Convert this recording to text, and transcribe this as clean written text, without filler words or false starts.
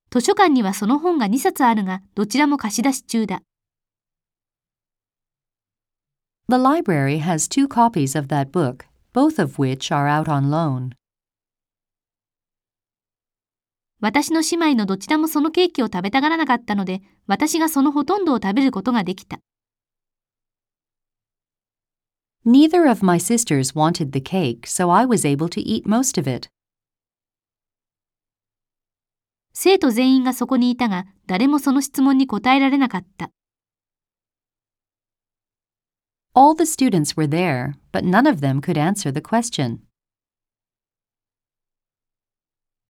図書館にはその本が2冊あるが、どちらも貸し出し中だ。 The library has 2 copies of that book, both of which are out on loan. 私の姉妹のどちらもそのケーキを食べたがらなかったので、私がそのほとんどを食べることができた。 Neither of my sisters wanted the cake, so I was able to eat most of it. 生徒全員がそこにいたが、誰もその質問に答えられなかった。 All the students were there, but none of them could answer the question.